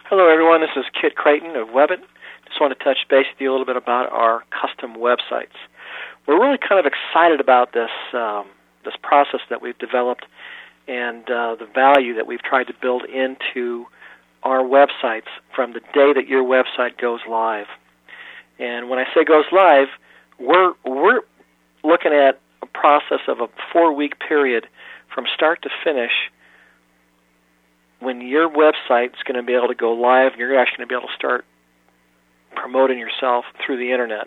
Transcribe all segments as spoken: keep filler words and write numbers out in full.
Hello, everyone. This is Kit Creighton of Webbit. Just want to touch base with you a little bit about our custom websites. We're really kind of excited about this um, this process that we've developed and uh, the value that we've tried to build into our websites from the day that your website goes live. And when I say goes live, we're we're looking at a process of a four-week period from start to finish when your website is going to be able to go live, and you're actually going to be able to start promoting yourself through the internet.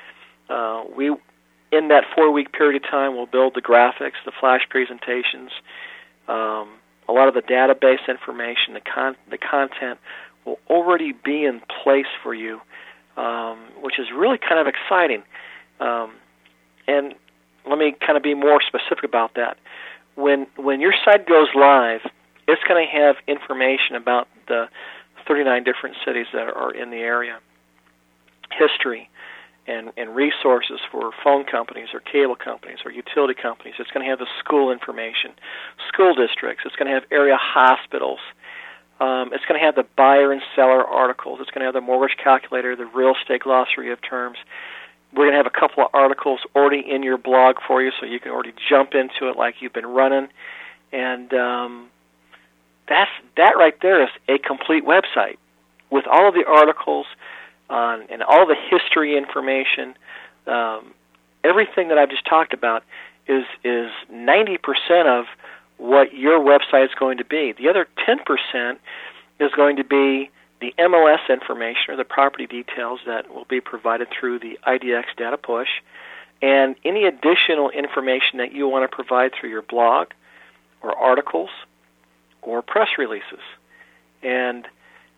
Uh, we, in that four-week period of time, we'll build the graphics, the flash presentations, um, a lot of the database information, the con- the content will already be in place for you, um, which is really kind of exciting. Um, and let me kind of be more specific about that. When when your site goes live, it's going to have information about the thirty-nine different cities that are in the area, history, and, and resources for phone companies or cable companies or utility companies. It's going to have the school information, school districts. It's going to have area hospitals. Um, it's going to have the buyer and seller articles. It's going to have the mortgage calculator, the real estate glossary of terms. We're going to have a couple of articles already in your blog for you, so you can already jump into it like you've been running. And um, that's that right there is a complete website with all of the articles uh, and all the history information. Um, everything that I've just talked about is is ninety percent of what your website is going to be. The other ten percent is going to be the M L S information or the property details that will be provided through the I D X data push, and any additional information that you want to provide through your blog or articles or press releases. And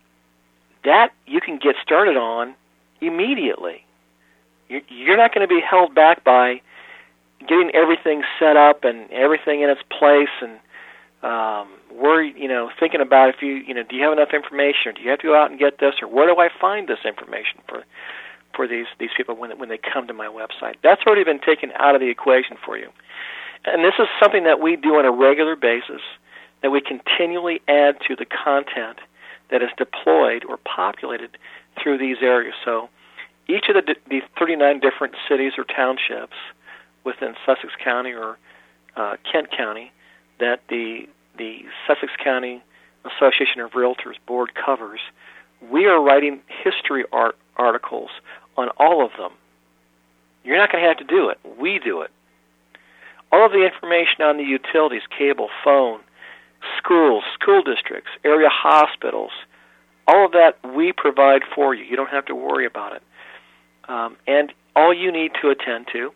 that you can get started on immediately. You're not going to be held back by getting everything set up and everything in its place and um, worry, you know, thinking about if you, you know, do you have enough information, or do you have to go out and get this, or where do I find this information for for these these people when when they come to my website? That's already been taken out of the equation for you. And this is something that we do on a regular basis, that we continually add to the content that is deployed or populated through these areas. So each of the, the thirty-nine different cities or townships within Sussex County or uh, Kent County that the the Sussex County Association of Realtors board covers, we are writing history art articles on all of them. You're not going to have to do it. We do it. All of the information on the utilities, cable, phone, schools, school districts, area hospitals, all of that we provide for you. You don't have to worry about it. Um, and all you need to attend to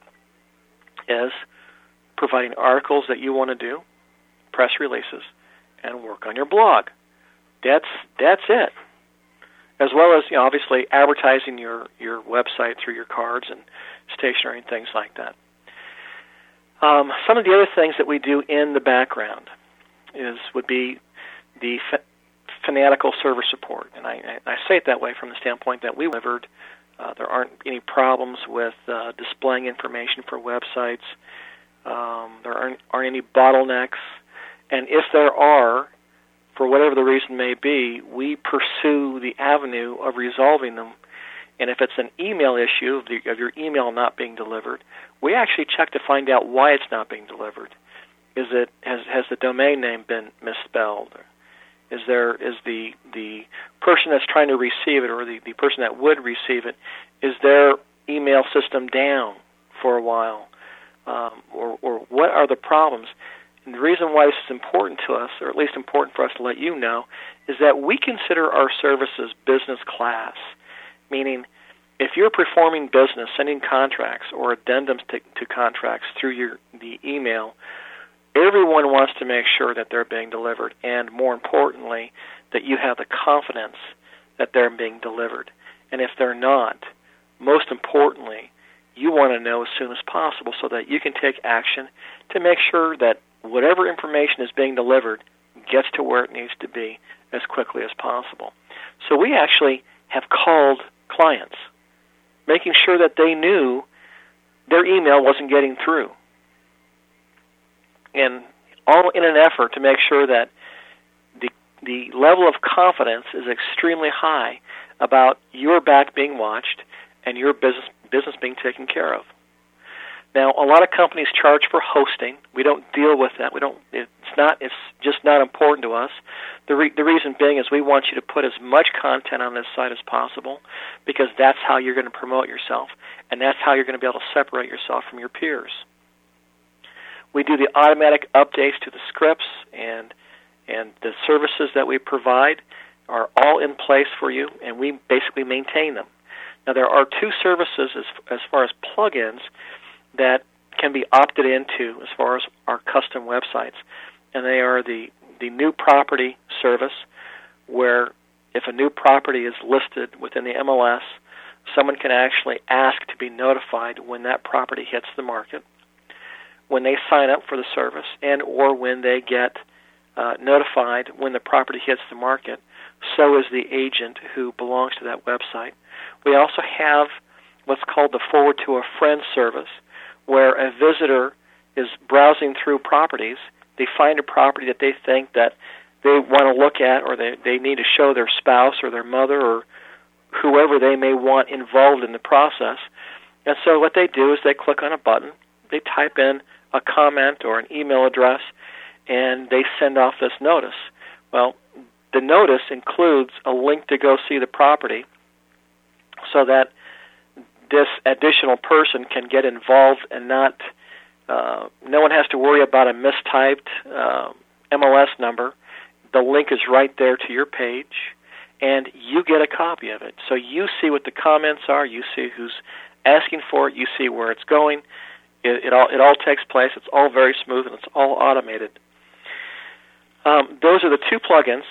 is providing articles that you want to do, press releases, and work on your blog. That's that's it. As well as, you know, obviously advertising your, your website through your cards and stationery and things like that. Um, some of the other things that we do in the background is would be the fa- fanatical server support, and I, I say it that way from the standpoint that we delivered. Uh, there aren't any problems with uh, displaying information for websites. Um, there aren't, aren't any bottlenecks, and if there are, for whatever the reason may be, we pursue the avenue of resolving them. And if it's an email issue of, the, of your email not being delivered, we actually check to find out why it's not being delivered. Is it has has the domain name been misspelled? Is there is the the person that's trying to receive it, or the, the person that would receive it, is their email system down for a while, um, or or what are the problems? And the reason why this is important to us, or at least important for us to let you know, is that we consider our services business class, meaning if you're performing business, sending contracts or addendums to, to contracts through your the email, everyone wants to make sure that they're being delivered, and more importantly, that you have the confidence that they're being delivered. And if they're not, most importantly, you want to know as soon as possible so that you can take action to make sure that whatever information is being delivered gets to where it needs to be as quickly as possible. So we actually have called clients, making sure that they knew their email wasn't getting through, and all in an effort to make sure that the the level of confidence is extremely high about your back being watched and your business business being taken care of. Now, a lot of companies charge for hosting. We don't deal with that. We don't. It's not. It's just not important to us. The re, the reason being is we want you to put as much content on this site as possible, because that's how you're going to promote yourself, and that's how you're going to be able to separate yourself from your peers. We do the automatic updates to the scripts, and and the services that we provide are all in place for you, and we basically maintain them. Now, there are two services as as far as plugins that can be opted into as far as our custom websites, and they are the, the new property service, where if a new property is listed within the M L S, someone can actually ask to be notified when that property hits the market, when they sign up for the service, and or when they get uh, notified when the property hits the market. So is the agent who belongs to that website. We also have what's called the Forward to a Friend service, where a visitor is browsing through properties. They find a property that they think that they want to look at, or they, they need to show their spouse or their mother or whoever they may want involved in the process. And so what they do is they click on a button, they type in a comment or an email address, and they send off this notice. Well, the notice includes a link to go see the property, so that this additional person can get involved and not, uh, no one has to worry about a mistyped uh, M L S number. The link is right there to your page, and you get a copy of it. So you see what the comments are, you see who's asking for it, you see where it's going. It, it all it all takes place. It's all very smooth, and it's all automated. Um, those are the two plugins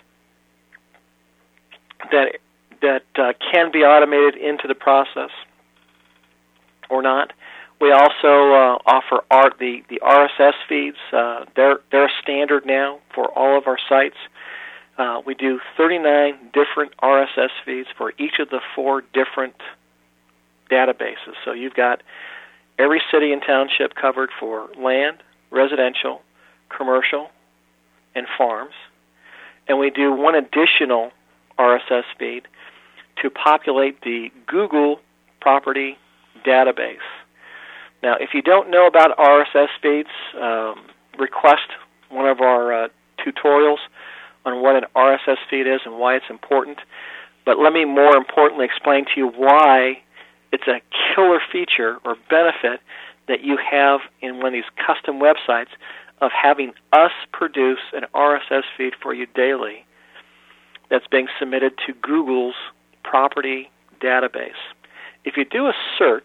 that that uh, can be automated into the process or not. We also uh, offer art, the, the R S S feeds. Uh, they're, they're standard now for all of our sites. Uh, we do thirty-nine different R S S feeds for each of the four different databases. So you've got every city and township covered for land, residential, commercial, and farms. And we do one additional R S S feed to populate the Google property database. Now, if you don't know about R S S feeds, um, request one of our uh, tutorials on what an R S S feed is and why it's important. But let me more importantly explain to you why it's a killer feature or benefit that you have in one of these custom websites of having us produce an R S S feed for you daily that's being submitted to Google's property database. If you do a search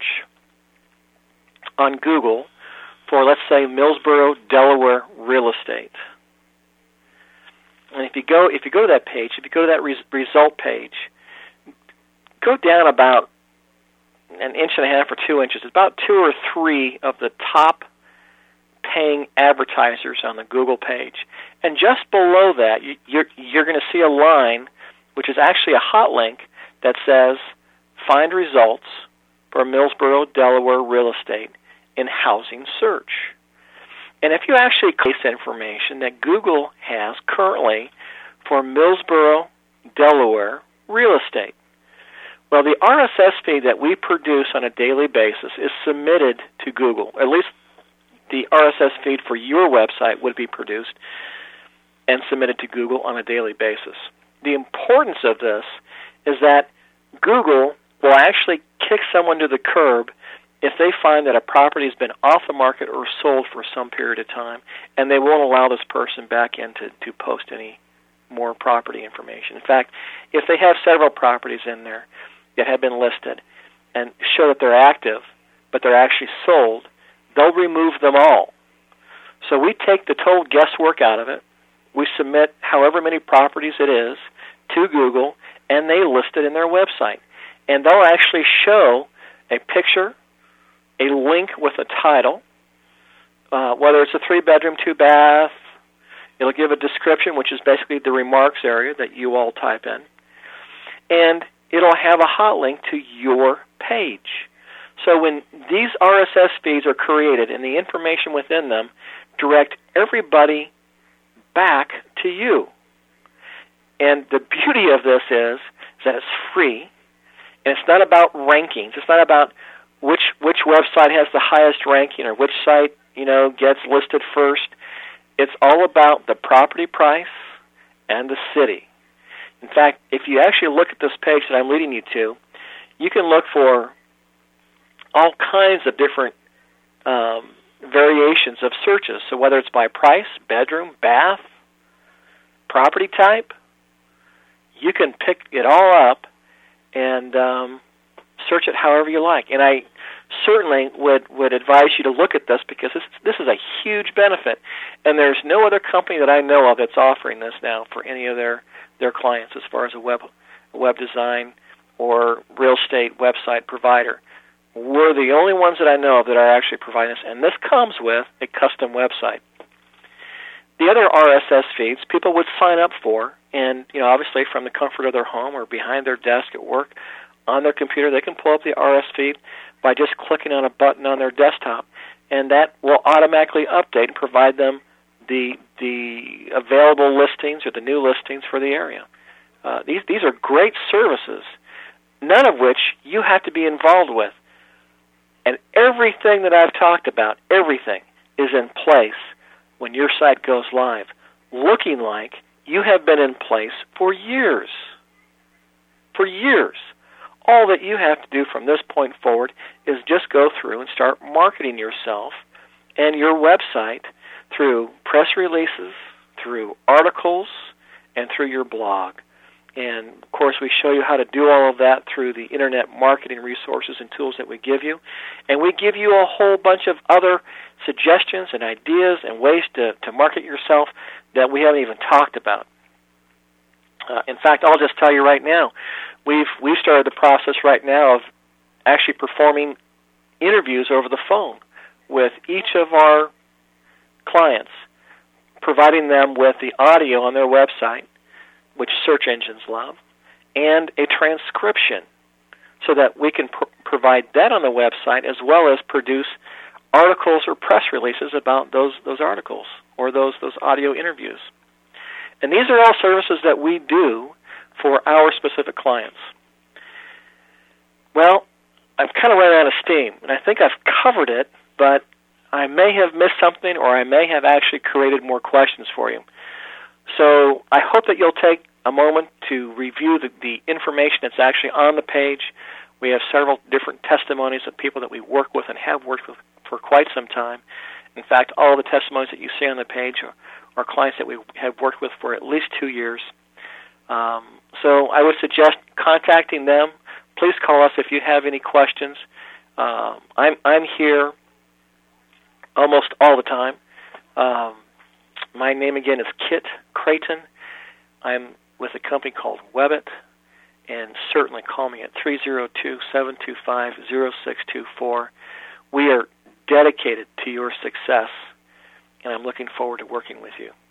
on Google for, let's say, Millsboro, Delaware real estate, and if you go if you go to that page, if you go to that res- result page, go down about an inch and a half or two inches. It's about two or three of the top paying advertisers on the Google page, and just below that, you, you're you're going to see a line, which is actually a hot link that says "Find results for Millsboro, Delaware real estate in housing search." And if you actually click this information that Google has currently for Millsboro, Delaware real estate, well, the R S S feed that we produce on a daily basis is submitted to Google. At least the R S S feed for your website would be produced and submitted to Google on a daily basis. The importance of this is that Google will actually kick someone to the curb if they find that a property has been off the market or sold for some period of time, and they won't allow this person back in to, to post any more property information. In fact, if they have several properties in there that have been listed and show that they're active, but they're actually sold, they'll remove them all. So we take the total guesswork out of it. We submit however many properties it is to Google, and they list it in their website. And they'll actually show a picture, a link with a title, uh, whether it's a three-bedroom, two-bath. It'll give a description, which is basically the remarks area that you all type in. And it'll have a hot link to your page. So when these R S S feeds are created and the information within them direct everybody back to you. And the beauty of this is, is that it's free, and it's not about rankings. It's not about which which website has the highest ranking or which site, you know, gets listed first. It's all about the property price and the city. In fact, if you actually look at this page that I'm leading you to, you can look for all kinds of different um, variations of searches. So whether it's by price, bedroom, bath, property type, you can pick it all up and um, search it however you like. And I certainly would, would advise you to look at this because this, this is a huge benefit. And there's no other company that I know of that's offering this now for any of their, their clients as far as a web, web design or real estate website provider. We're the only ones that I know of that are actually providing this, and this comes with a custom website. The other R S S feeds people would sign up for, and you know, obviously from the comfort of their home or behind their desk at work, on their computer, they can pull up the R S S feed by just clicking on a button on their desktop, and that will automatically update and provide them the the available listings or the new listings for the area. Uh, these these are great services, none of which you have to be involved with. And everything that I've talked about, everything, is in place when your site goes live, looking like you have been in place for years. For years. All that you have to do from this point forward is just go through and start marketing yourself and your website through press releases, through articles, and through your blog. And, of course, we show you how to do all of that through the Internet marketing resources and tools that we give you. And we give you a whole bunch of other suggestions and ideas and ways to, to market yourself that we haven't even talked about. Uh, in fact, I'll just tell you right now, we've we've started the process right now of actually performing interviews over the phone with each of our clients, providing them with the audio on their website, which search engines love, and a transcription so that we can pr- provide that on the website as well as produce articles or press releases about those, those articles or those, those audio interviews. And these are all services that we do for our specific clients. Well, I've kind of run out of steam, and I think I've covered it, but I may have missed something or I may have actually created more questions for you. So I hope that you'll take a moment to review the, the information that's actually on the page. We have several different testimonies of people that we work with and have worked with for quite some time. In fact, all the testimonies that you see on the page are, are clients that we have worked with for at least two years. Um, so I would suggest contacting them. Please call us if you have any questions. Uh, I'm, I'm here almost all the time. Um, My name again is Kit Creighton. I'm with a company called Webbit, and certainly call me at three oh two, seven two five, oh six two four. We are dedicated to your success, and I'm looking forward to working with you.